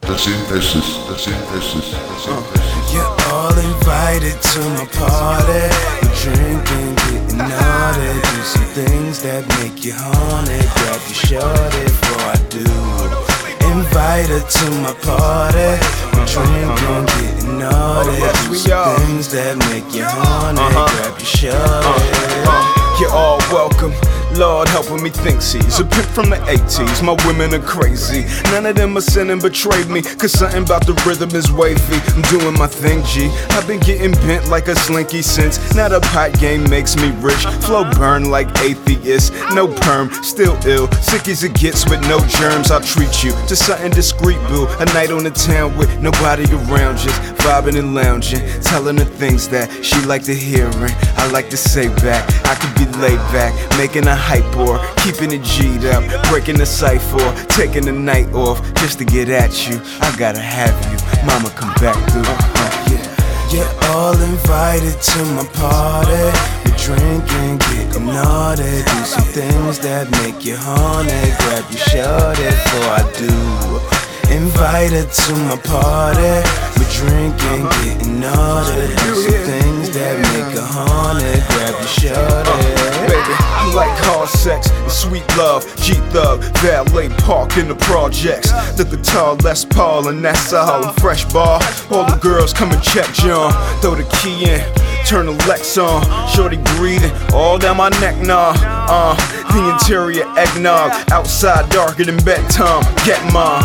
You're all invited to my party. We're drinking, getting naughty. Do some things that make you horny. Grab your shorty before I do. Invited to my party. We're drinking, getting naughty. Do some things that make you horny. Grab your shorty. You're all welcome. Lord helping me think she's a pimp from the 80s. My women are crazy. None of them are sinning betrayed me. Cause something about the rhythm is wavy. I'm doing my thing, G. I've been getting bent like a slinky since. Now the pot game makes me rich. Flow burn like atheists. No perm, still ill. Sick as it gets with no germs. I'll treat you to something discreet, boo. A night on the town with nobody around. Just vibing and lounging. Telling her things that she like to hearing. I like to say back. I could be laid back. Making a hype or keeping it G'd up, breaking the cipher, taking the night off just to get at you. I gotta have you, mama come back through. You're all invited to my party. We're drinking, getting naughty. Do some things that make you horny. Grab your shorty before I do. Invited to my party. We're drinking, getting naughty. Do some things that make you horny. Grab your shorty. Baby, I like hard sex and sweet love. G-Thug, valet park in the projects. The guitar, Les Paul, and that's all. Fresh bar, all the girls come and check John. Throw the key in, turn the Lex on. Shorty breathing all down my neck, nah. The interior eggnog, outside darker than bedtime. Get mine.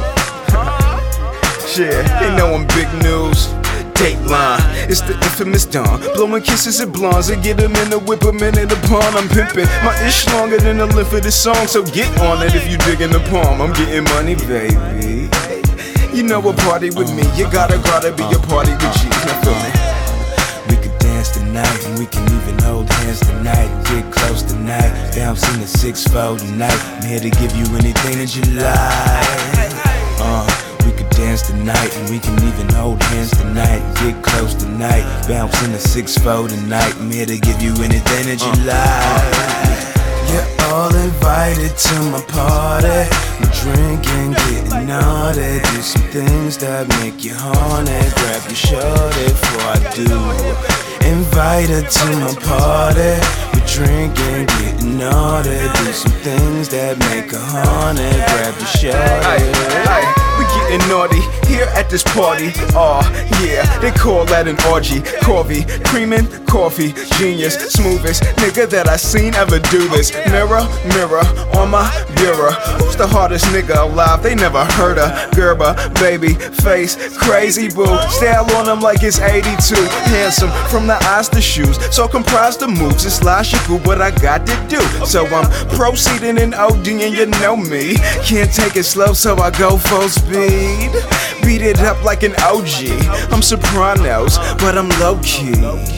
Shit, they know I'm big news. Dateline, it's the infamous Don. Blowing kisses at blondes and get them in the whip, them in the pond. I'm pimping, my ish longer than the length of this song. So get on it if you digging the palm. I'm getting money, baby. You know a party with me, you gotta be a party with G. Now feel me. We could dance tonight and we can even hold hands tonight. Get close tonight, bounce in the 6-4 tonight. I'm here to give you anything that you like. We could dance tonight and we can even hold hands tonight. Get close tonight, bounce in the 6-4 tonight. I'm here to give you anything that you like. You're all invited to my party. We're drinking, getting naughty. Do some things that make you horny. Grab your shorty before I do. Invited to my party. We're drinking, getting naughty. Do some things that make her horny. Grab your shorty. We getting naughty here at this party. Yeah, they call that an orgy. Corby, creamin' coffee, genius, smoothest nigga that I seen ever do this. Mirror, mirror on my bureau. Who's the hardest nigga alive? They never heard of Gerber, baby, face, crazy boo. Style on him like it's 82. Handsome from the eyes to shoes. So comprised of moves, it's logical what I got to do. So I'm proceeding in OD and you know me. Can't take it slow, so I go full speed. Beat it up like an OG. I'm Sopranos, but I'm low-key.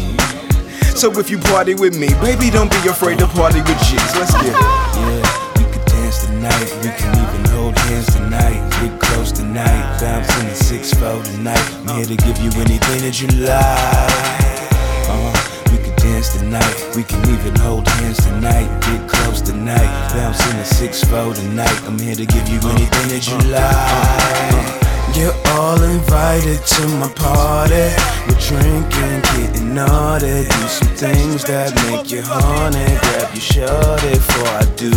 So if you party with me, baby, don't be afraid to party with G's. Let's get it. Yeah, we could dance tonight. We can even hold hands tonight. Get close tonight. Bounce in the 6-4 tonight. I'm here to give you anything that you like. We could dance tonight. We can even hold hands tonight. Get close tonight. Bounce in the 6-4 tonight. I'm here to give you anything that you like. You're all invited to my party. We're drinking, getting naughty. Do some things that make you horny. Grab your shorty before I do.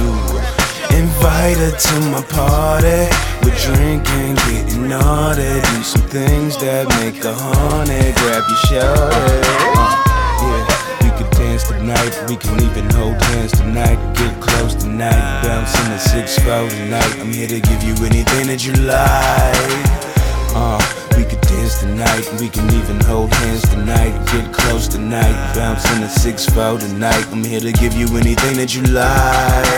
Invited to my party. We're drinking, getting naughty. Do some things that make her horny. Grab your shorty. Yeah, we could dance tonight. We can even hold hands tonight. Get close tonight. Bounce in the 6-4 tonight. I'm here to give you anything that you like. We could dance tonight, we can even hold hands tonight. Get close tonight, bounce in the 6-4 tonight. I'm here to give you anything that you like.